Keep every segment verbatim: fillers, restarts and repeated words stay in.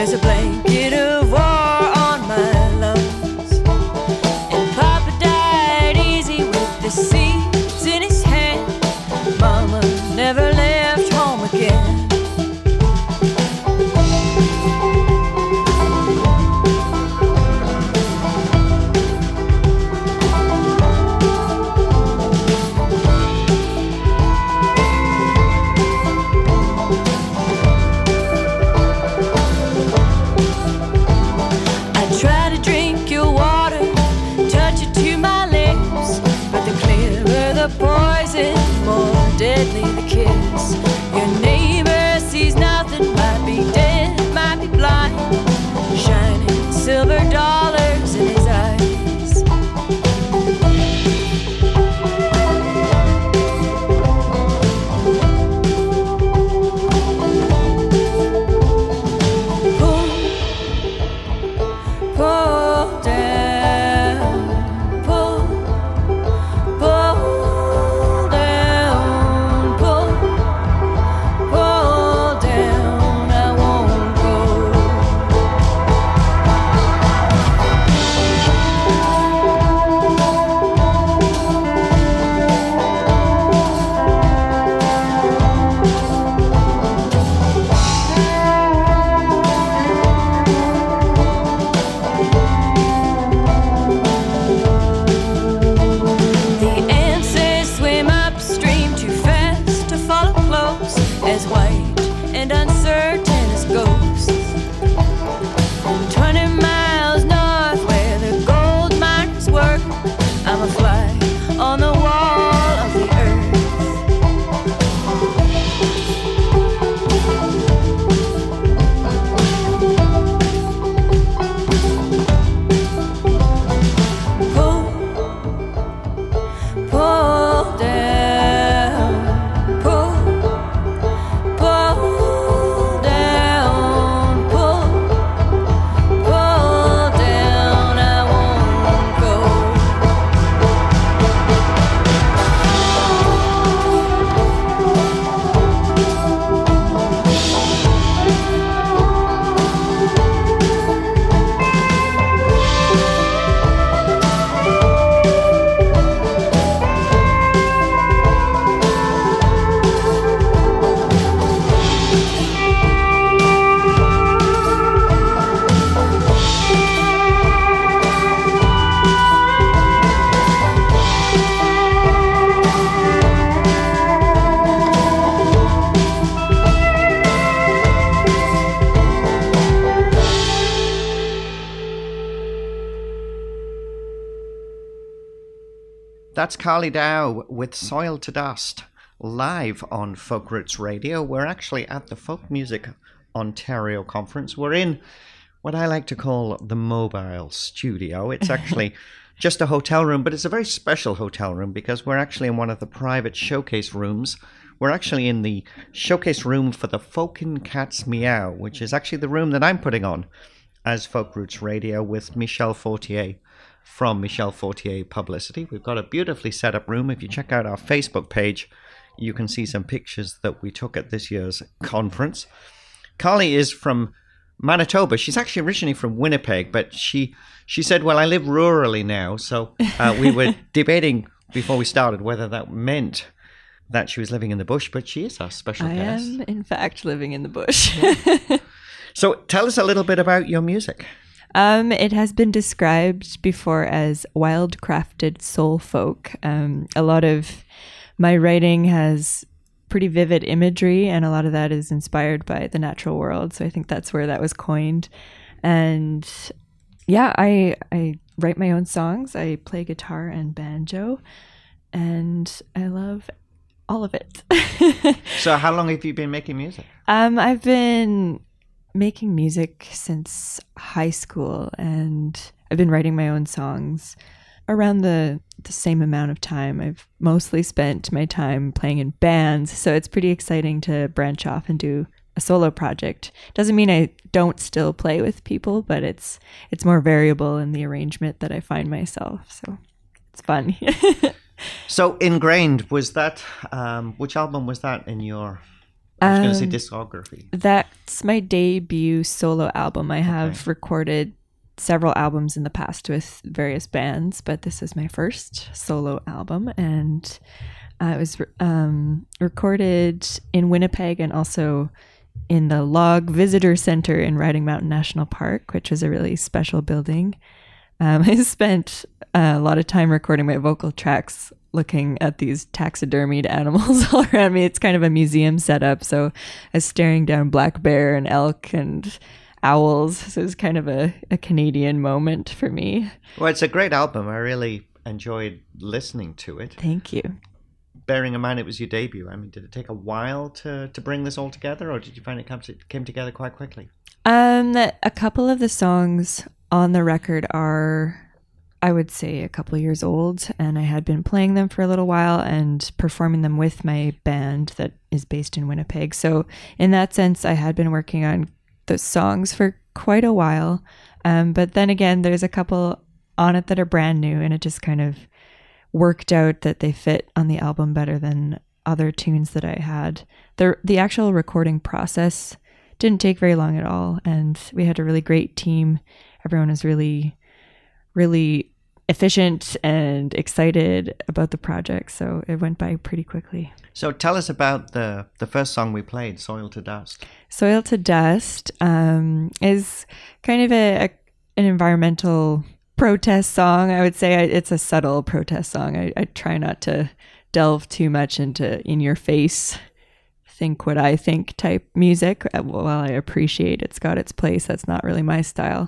There's a blanket of war on my lungs, and Papa died easy with the seeds in his hand. Mama never left home again. Poison, more deadly the kiss. Your neighbor sees nothing, might be dead, might be blind. Shining silver dollars in his eyes. Pull, pull down, pull. As white and uncertain as ghosts, twenty miles north where the gold miners work, I'm a fly on the wall of the earth. Pull, pull down, pull. That's Carly Dow with Soil to Dust, live on Folk Roots Radio. We're actually at the Folk Music Ontario Conference. We're in what I like to call the mobile studio. It's actually just a hotel room, but it's a very special hotel room because we're actually in one of the private showcase rooms. We're actually in the showcase room for the Folkin' Cats Meow, which is actually the room that I'm putting on as Folk Roots Radio with Michel Fortier from Michel Fortier Publicity. We've got a beautifully set up room. If you check out our Facebook page, you can see some pictures that we took at this year's conference. Carly is from Manitoba. She's actually originally from Winnipeg, but she she said, well, I live rurally now. So uh, we were debating before we started whether that meant that she was living in the bush, but she is our special I guest. I am, in fact, living in the bush. So tell us a little bit about your music. Um, it has been described before as wildcrafted soul folk. Um, a lot of my writing has pretty vivid imagery, and a lot of that is inspired by the natural world. So I think that's where that was coined. And yeah, I I write my own songs. I play guitar and banjo, and I love all of it. So how long have you been making music? Um, I've been making music since high school, and I've been writing my own songs around the the same amount of time. I've mostly spent my time playing in bands, so it's pretty exciting to branch off and do a solo project. Doesn't mean I don't still play with people, but it's it's more variable in the arrangement that I find myself, so it's fun. So Ingrained, was that um which album was that in your I was going to say Um, discography. That's my debut solo album. I have Okay. recorded several albums in the past with various bands, but this is my first solo album, and uh, it was um, recorded in Winnipeg and also in the Log Visitor Center in Riding Mountain National Park, which is a really special building. Um, I spent a lot of time recording my vocal tracks looking at these taxidermied animals all around me. It's kind of a museum setup, so I was staring down black bear and elk and owls. So it was kind of a, a Canadian moment for me. Well, it's a great album. I really enjoyed listening to it. Thank you. Bearing in mind it was your debut, I mean, did it take a while to, to bring this all together, or did you find it come to, came together quite quickly? Um, a couple of the songs on the record are, I would say, a couple of years old, and I had been playing them for a little while and performing them with my band that is based in Winnipeg. So in that sense, I had been working on the songs for quite a while. Um, but then again, there's a couple on it that are brand new, and it just kind of worked out that they fit on the album better than other tunes that I had. The the actual recording process didn't take very long at all, and we had a really great team. Everyone was really, really efficient and excited about the project, so it went by pretty quickly. So tell us about the, the first song we played, Soil to Dust. Soil to Dust um, is kind of a, a an environmental protest song. I would say I, it's a subtle protest song. I, I try not to delve too much into in your face, think what I think type music. While I appreciate it's got its place, that's not really my style.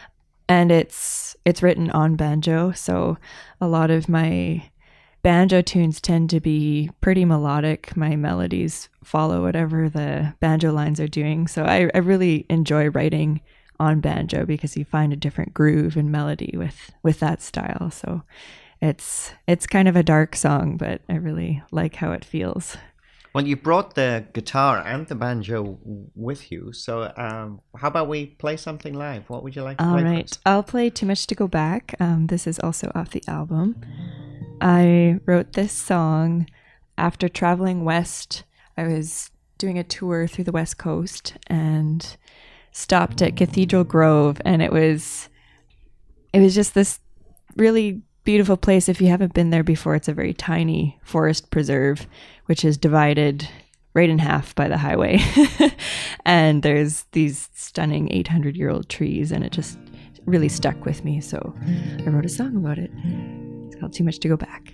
And it's it's written on banjo, so a lot of my banjo tunes tend to be pretty melodic. My melodies follow whatever the banjo lines are doing. So I, I really enjoy writing on banjo because you find a different groove and melody with, with that style. So it's it's kind of a dark song, but I really like how it feels. Well, you brought the guitar and the banjo with you, so um, how about we play something live? What would you like to All play right, first? I'll play Too Much to Go Back. Um, this is also off the album. I wrote this song after traveling west. I was doing a tour through the West Coast and stopped at Cathedral Grove, and it was it was just this really beautiful place. If you haven't been there before, it's a very tiny forest preserve, which is divided right in half by the highway. And there's these stunning eight hundred year old trees, and it just really stuck with me. So I wrote a song about it. It's called Too Much to Go Back.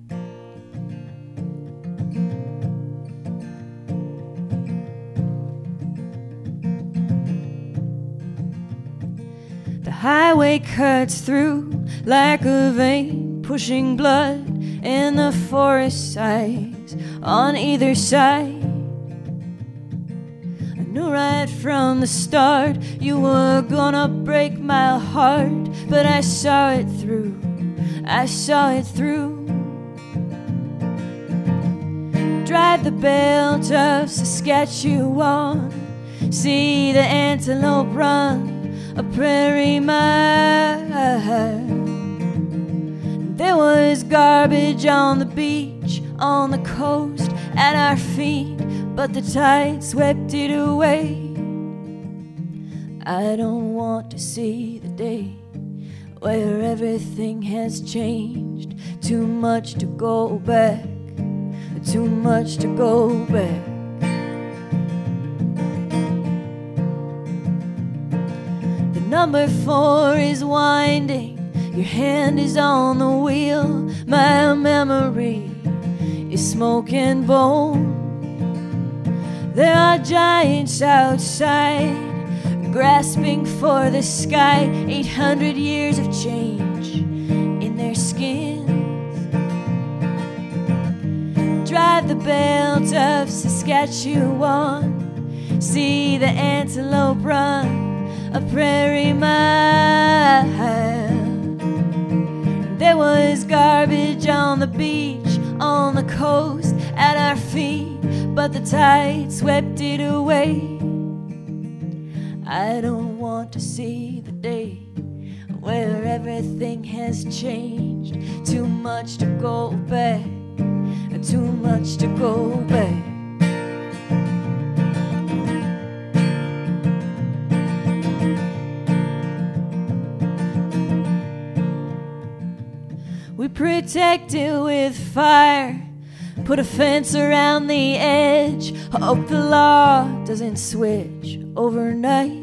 The highway cuts through like a vein, pushing blood in the forest sighs on either side. I knew right from the start you were gonna break my heart, but I saw it through, I saw it through. Drive the belt of Saskatchewan, see the antelope run a prairie mile. There was garbage on the beach, on the coast, at our feet, but the tide swept it away. I don't want to see the day where everything has changed. Too much to go back, too much to go back. Number four is winding, your hand is on the wheel. My memory is smoke and bone. There are giants outside, grasping for the sky. Eight hundred years of change in their skins. Drive the belt of Saskatchewan, see the antelope run a prairie mile. There was garbage on the beach, on the coast, at our feet, but the tide swept it away. I don't want to see the day where everything has changed. Too much to go back, too much to go back. protect it with fire. Put a fence around the edge. Hope the law doesn't switch overnight.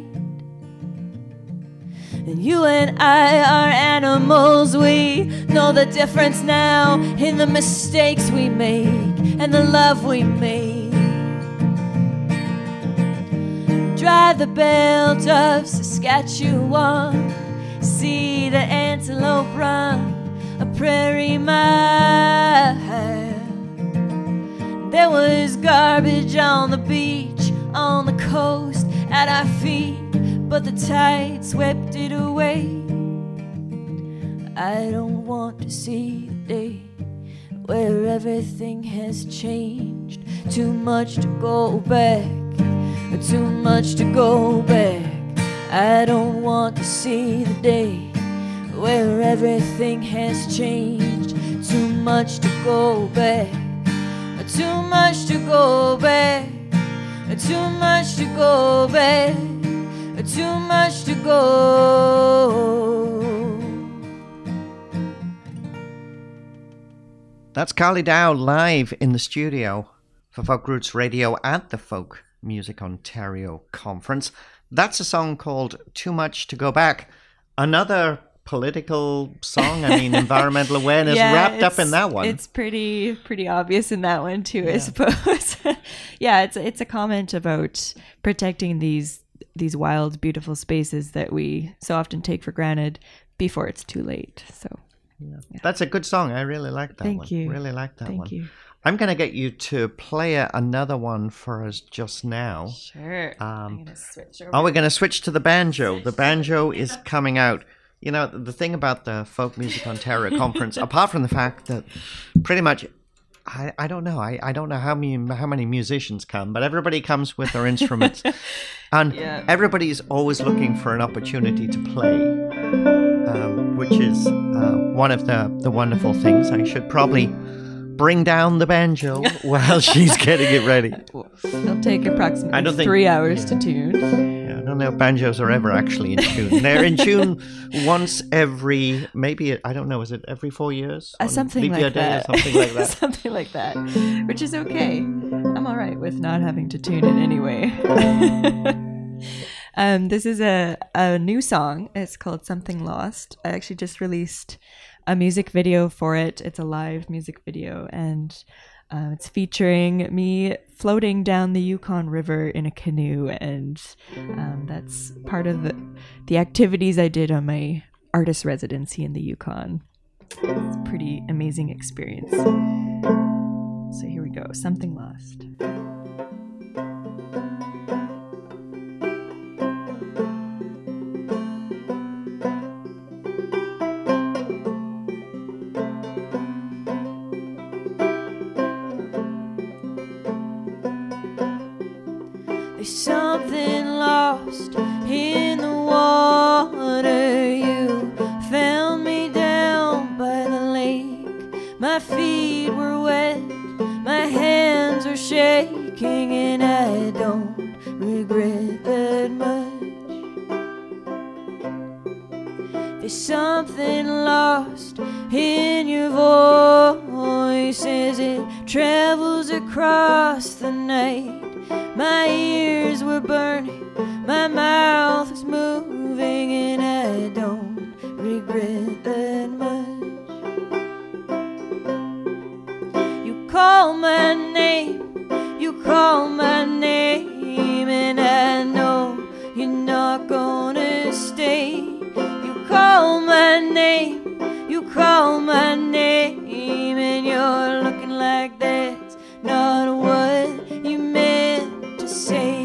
And you and I are animals. We know the difference now in the mistakes we make and the love we make. Drive the belt of Saskatchewan, see the antelope run a prairie mile. There was garbage on the beach, on the coast, at our feet, but the tide swept it away. I don't want to see the day where everything has changed. Too much to go back, too much to go back. I don't want to see the day where everything has changed. Too much to go back, too much to go back, too much to go back, too much to go. That's Carly Dow live in the studio for Folk Roots Radio at the Folk Music Ontario Conference. That's a song called Too Much to Go Back. Another political song, I mean, environmental awareness yeah, wrapped up in that one. It's pretty pretty obvious in that one too, yeah. I suppose. yeah, it's it's a comment about protecting these these wild, beautiful spaces that we so often take for granted before it's too late. So yeah. Yeah. That's a good song. I really like that Thank one. you. Really like that Thank one. you. I'm going to get you to play a, another one for us just now. Sure. Um, I'm going to switch over. Oh, we're going to switch to the banjo. The banjo is coming out. You know, the thing about the Folk Music Ontario Conference, apart from the fact that pretty much, I, I don't know, I, I don't know how many, how many musicians come, but everybody comes with their instruments. And yeah. everybody's always looking for an opportunity to play, um, which is uh, one of the, the wonderful things. I should probably bring down the banjo while she's getting it ready. It'll take approximately I don't think, three hours yeah. to tune. Yeah, I don't know if banjos are ever actually in tune. They're in tune once every, maybe, I don't know, is it every four years? Uh, something Leap year like day that. Or something like that. something like that, which is okay. I'm all right with not having to tune it anyway. um, this is a, a new song. It's called Something Lost. I actually just released a music video for it. It's a live music video, and uh, it's featuring me floating down the Yukon River in a canoe, and um, that's part of the, the activities I did on my artist residency in the Yukon. It's a pretty amazing experience. So here we go, Something Lost. There's something lost in the water. You found me down by the lake. My feet were wet, my hands were shaking, and I don't regret that much. There's something lost in your voice as it travels across the night. My ears were burning, my mouth was moving, and I don't regret that much. You call my name, you call my name, and I know you're not gonna stay. You call my name, you call my name, and you're looking like that's not what you meant to say.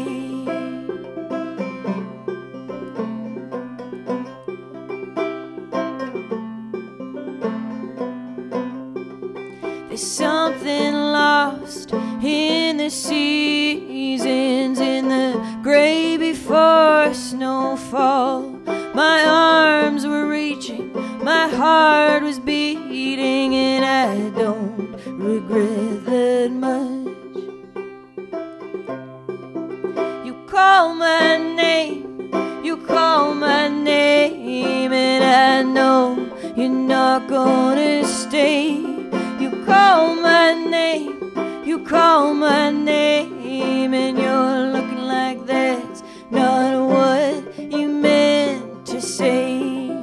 There's something lost in the seasons, in the gray before snowfall. My arms were reaching, my heart was beating, and I don't regret that much. You call my name, you call my name, and I know you're you're not gonna stay. You call my name, you call my name, and you're looking like that's not what you meant to say.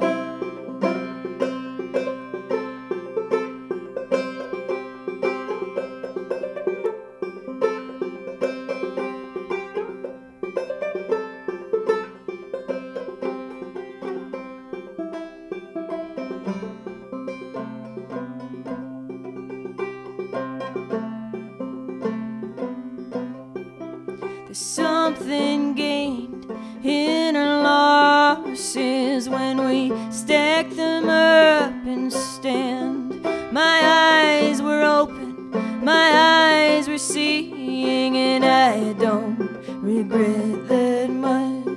Something gained in our losses when we stack them up and stand. My eyes were open, my eyes were seeing, and I don't regret that much.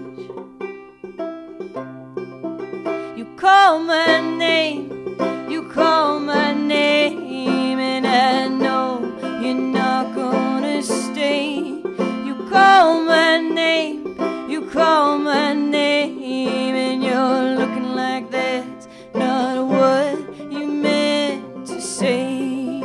You call my name, you call my name, and I know you're not gonna stay. Call my name, you call my name, and you're looking like that's not what you meant to say.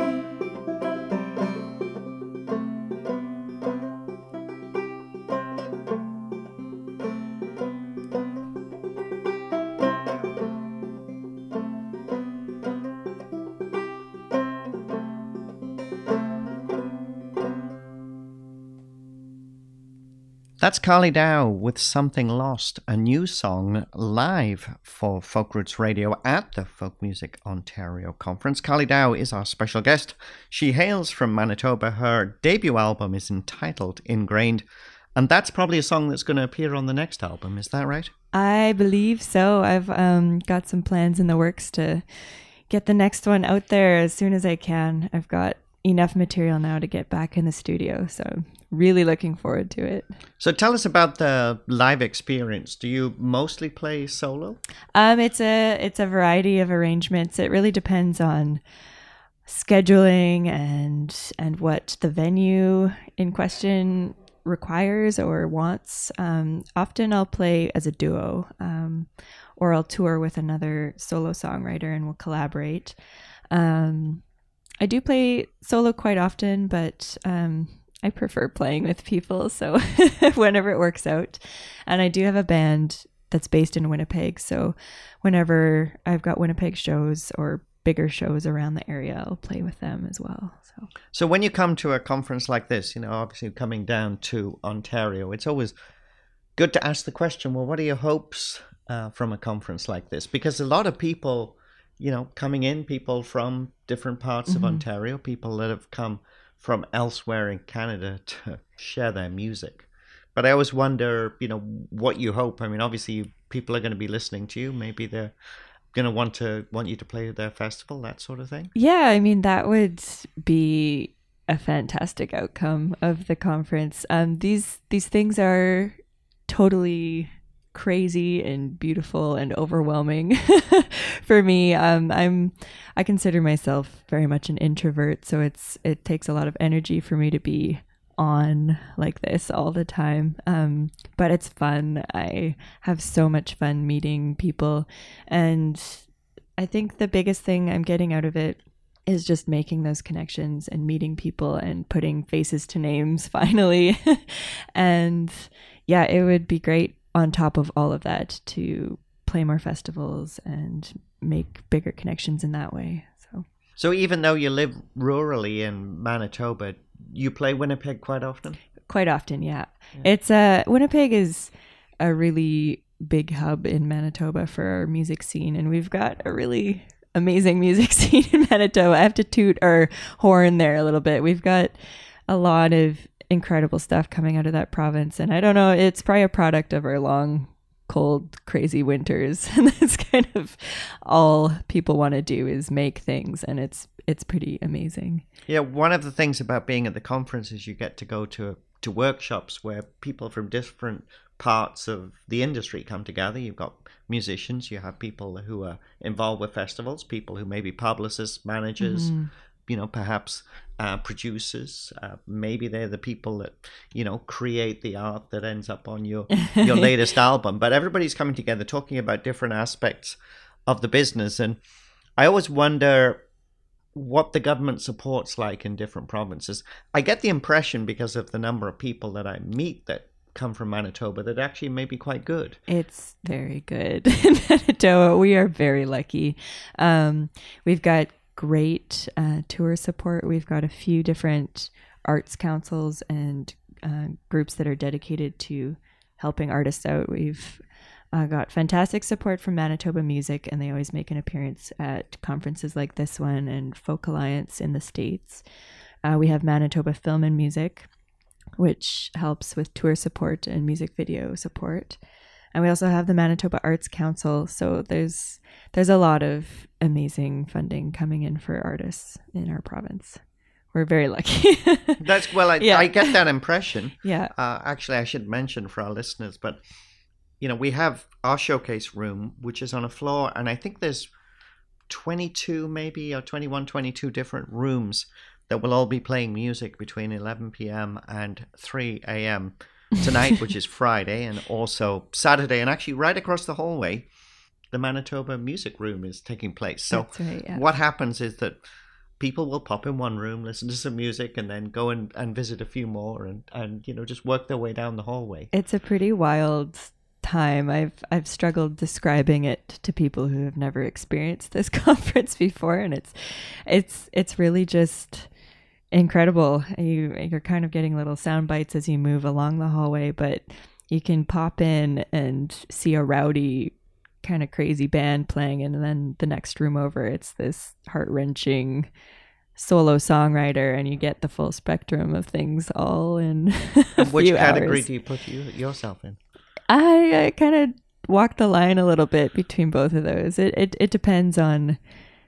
That's Carly Dow with Something Lost, a new song live for Folk Roots Radio at the Folk Music Ontario Conference. Carly Dow is our special guest. She hails from Manitoba. Her debut album is entitled Ingrained, and that's probably a song that's going to appear on the next album. Is that right? I believe so. I've um, got some plans in the works to get the next one out there as soon as I can. I've got enough material now to get back in the studio, so really looking forward to it. So tell us about the live experience. Do you mostly play solo? Um, it's a it's a variety of arrangements. It really depends on scheduling and and what the venue in question requires or wants. Um, often I'll play as a duo, um, or I'll tour with another solo songwriter and we'll collaborate. Um, I do play solo quite often, but um, I prefer playing with people, so whenever it works out. And I do have a band that's based in Winnipeg, so whenever I've got Winnipeg shows or bigger shows around the area, I'll play with them as well. So, so when you come to a conference like this, you know, obviously coming down to Ontario, it's always good to ask the question, well, what are your hopes uh, from a conference like this? Because a lot of people, you know, coming in, people from different parts mm-hmm. of Ontario, people that have come from elsewhere in Canada to share their music. But I always wonder, you know, what you hope. I mean, obviously people are going to be listening to you. Maybe they're going to want to want you to play at their festival, that sort of thing. Yeah, I mean, that would be a fantastic outcome of the conference. Um, these these things are totally crazy and beautiful and overwhelming for me. Um, I'm I consider myself very much an introvert, so it's it takes a lot of energy for me to be on like this all the time. Um, but it's fun. I have so much fun meeting people, and I think the biggest thing I'm getting out of it is just making those connections and meeting people and putting faces to names finally. And yeah, it would be great on top of all of that to play more festivals and make bigger connections in that way. So, so even though you live rurally in Manitoba, you play Winnipeg quite often? Quite often, yeah. yeah. It's uh, Winnipeg is a really big hub in Manitoba for our music scene, and we've got a really amazing music scene in Manitoba. I have to toot our horn there a little bit. We've got a lot of incredible stuff coming out of that province, and I don't know, it's probably a product of our long, cold, crazy winters, and that's kind of all people want to do is make things, and it's it's pretty amazing. Yeah, one of the things about being at the conference is you get to go to to workshops where people from different parts of the industry come together. You've got musicians, you have people who are involved with festivals, people who may be publicists, managers, mm-hmm. you know, perhaps uh, producers. Uh, maybe they're the people that, you know, create the art that ends up on your, your latest album. But everybody's coming together talking about different aspects of the business. And I always wonder what the government support's like in different provinces. I get the impression, because of the number of people that I meet that come from Manitoba, that actually may be quite good. It's very good in Manitoba. We are very lucky. Um, we've got great uh, tour support. We've got a few different arts councils and uh, groups that are dedicated to helping artists out. We've uh, got fantastic support from Manitoba Music, and they always make an appearance at conferences like this one and Folk Alliance in the States. Uh, we have Manitoba Film and Music, which helps with tour support and music video support. And we also have the Manitoba Arts Council. So there's there's a lot of amazing funding coming in for artists in our province. We're very lucky. That's well, I, Yeah. I get that impression. Yeah. Uh, actually, I should mention for our listeners, but you know, we have our showcase room, which is on a floor, and I think there's twenty-two, maybe, or twenty-one, twenty-two different rooms that will all be playing music between eleven p.m. and three a.m. tonight, which is Friday, and also Saturday. And actually, right across the hallway, the Manitoba Music Room is taking place. So That's right, yeah. what happens is that people will pop in one room, listen to some music, and then go and, and visit a few more, and, and you know, just work their way down the hallway. It's a pretty wild time. I've I've struggled describing it to people who have never experienced this conference before, and it's it's it's really just incredible. You you're kind of getting little sound bites as you move along the hallway, but you can pop in and see a rowdy kind of crazy band playing, and then the next room over it's this heart-wrenching solo songwriter, and you get the full spectrum of things all in a Which few category hours. do you put you, yourself in? I, I kind of walk the line a little bit between both of those. It, it it depends on,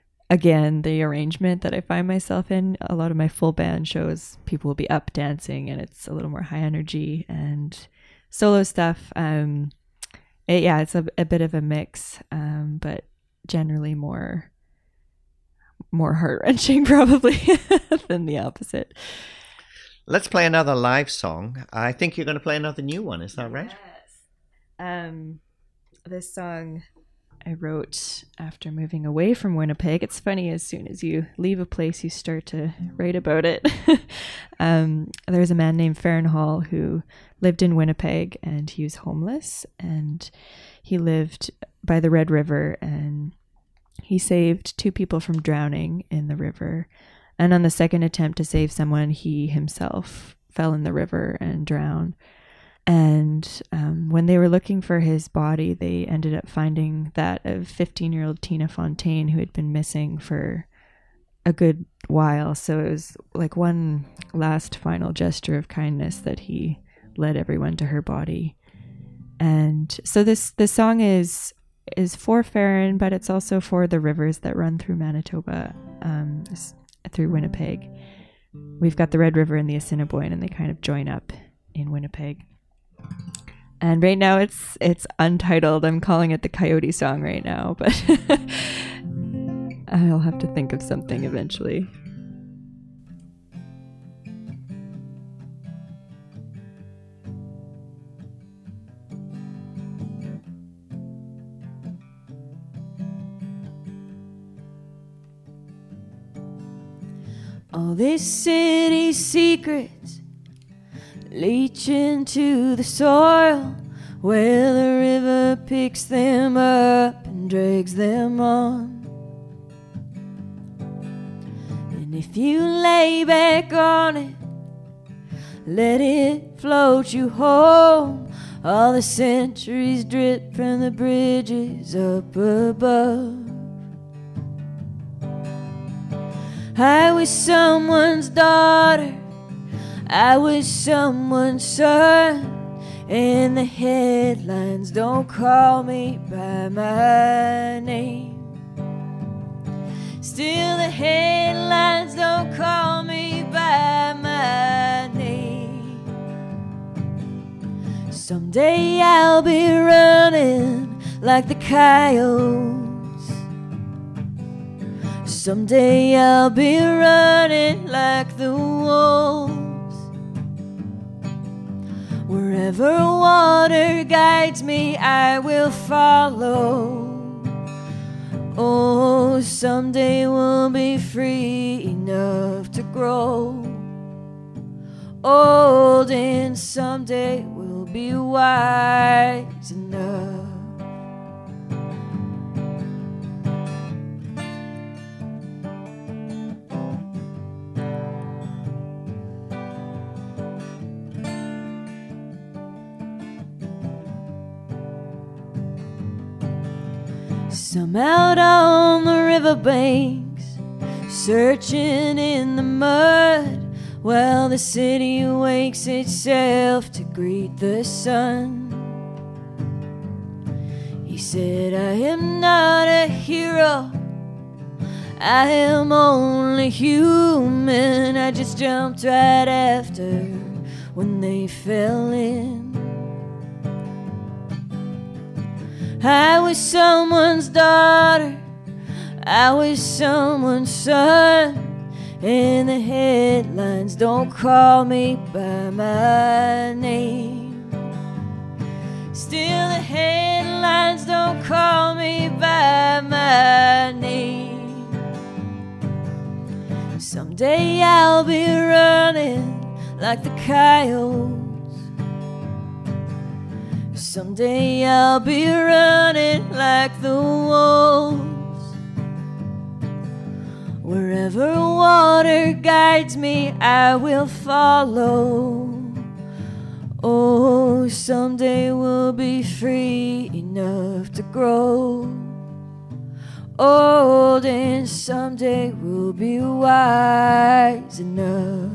again, the arrangement that I find myself in. A lot of my full band shows, people will be up dancing, and it's a little more high energy. And solo stuff, um, it, yeah, it's a, a bit of a mix, um, but generally more more heart wrenching probably than the opposite. Let's play another live song. I think you're going to play another new one. Is that right? Um, this song I wrote after moving away from Winnipeg. It's funny, as soon as you leave a place, you start to write about it. um, there's a man named Farron Hall who lived in Winnipeg, and he was homeless, and he lived by the Red River, and he saved two people from drowning in the river. And on the second attempt to save someone, he himself fell in the river and drowned. And um, when they were looking for his body, they ended up finding that of fifteen-year-old Tina Fontaine, who had been missing for a good while. So it was like one last final gesture of kindness that he led everyone to her body. And so this this song is is for Farron, but it's also for the rivers that run through Manitoba, um, through Winnipeg. We've got the Red River and the Assiniboine, and they kind of join up in Winnipeg. And right now it's it's untitled. I'm calling it the Coyote Song right now, but I'll have to think of something eventually. All this city's secrets leach into the soil, where the river picks them up and drags them on. And if you lay back on it, let it float you home, all the centuries drip from the bridges up above. I was someone's daughter, I was someone's son, and the headlines don't call me by my name. Still the headlines don't call me by my name. Someday I'll be running like the coyotes. Someday I'll be running like the wolves. Wherever water guides me, I will follow. Oh, someday we'll be free enough to grow old, and someday we'll be wise enough. Some out on the riverbanks, searching in the mud, while the city wakes itself to greet the sun. He said, I am not a hero, I am only human. I just jumped right after when they fell in. I was someone's daughter, I was someone's son, and the headlines don't call me by my name. Still the headlines don't call me by my name. Someday I'll be running like the coyotes. Someday I'll be running like the wolves. Wherever water guides me, I will follow. Oh, someday we'll be free enough to grow old, and someday we'll be wise enough.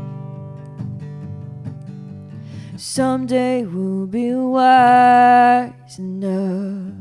Someday we'll be wise enough.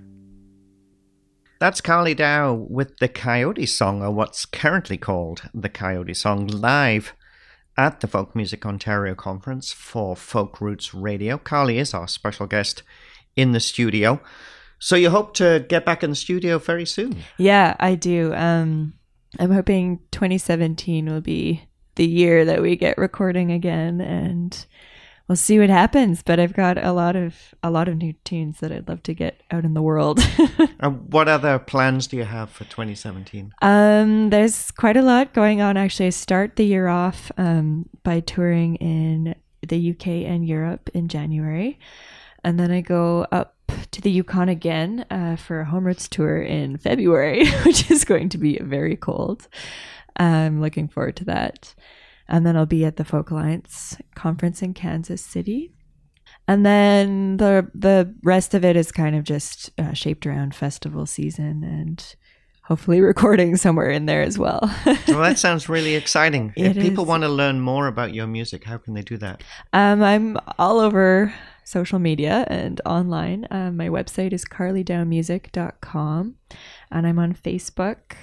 That's Carly Dow with the Coyote Song, or what's currently called the Coyote Song, live at the Folk Music Ontario Conference for Folk Roots Radio. Carly is our special guest in the studio. So you hope to get back in the studio very soon? Yeah, I do. Um, I'm hoping twenty seventeen will be the year that we get recording again, and we'll see what happens. But I've got a lot of a lot of new tunes that I'd love to get out in the world. And what other plans do you have for twenty seventeen? Um, there's quite a lot going on. Actually, I start the year off um, by touring in the U K and Europe in January, and then I go up to the Yukon again uh, for a Home Roots tour in February, which is going to be very cold. I'm looking forward to that. And then I'll be at the Folk Alliance conference in Kansas City. And then the the rest of it is kind of just uh, shaped around festival season and hopefully recording somewhere in there as well. Well, that sounds really exciting. It if people is. want to learn more about your music, how can they do that? Um, I'm all over social media and online. Um, my website is carly dow music dot com, and I'm on Facebook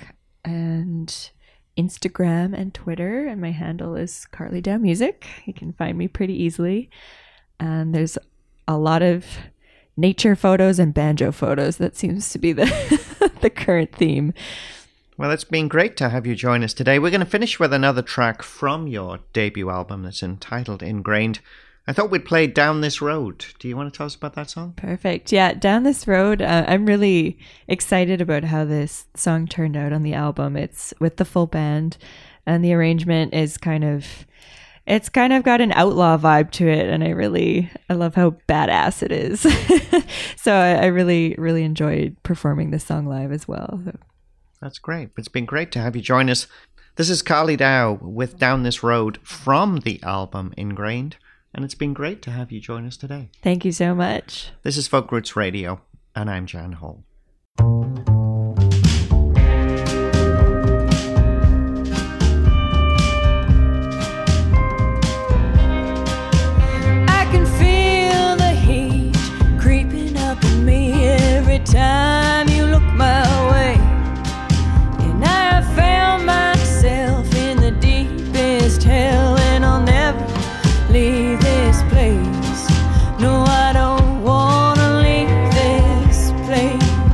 and Instagram and Twitter, and my handle is Carly Dow Music. You can find me pretty easily. And there's a lot of nature photos and banjo photos. That seems to be the the current theme. Well, it's been great to have you join us today. We're going to finish with another track from your debut album that's entitled Ingrained. I thought we'd play Down This Road. Do you want to tell us about that song? Perfect. Yeah, Down This Road. Uh, I'm really excited about how this song turned out on the album. It's with the full band, and the arrangement is kind of, it's kind of got an outlaw vibe to it, and I really, I love how badass it is. So I, I really, really enjoyed performing this song live as well. So. That's great. It's been great to have you join us. This is Carly Dow with Down This Road from the album Ingrained. And it's been great to have you join us today. Thank you so much. This is Folk Roots Radio, and I'm Jan Hall. I can feel the heat creeping up in me every time you look my way. And I found myself in the deepest hell, and I'll never leave this place. No, I don't wanna leave this place.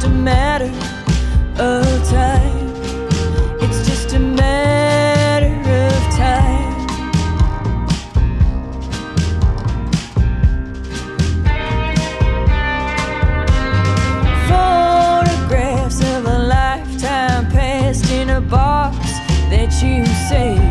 a matter of time. It's just a matter of time. Photographs of a lifetime passed in a box that you say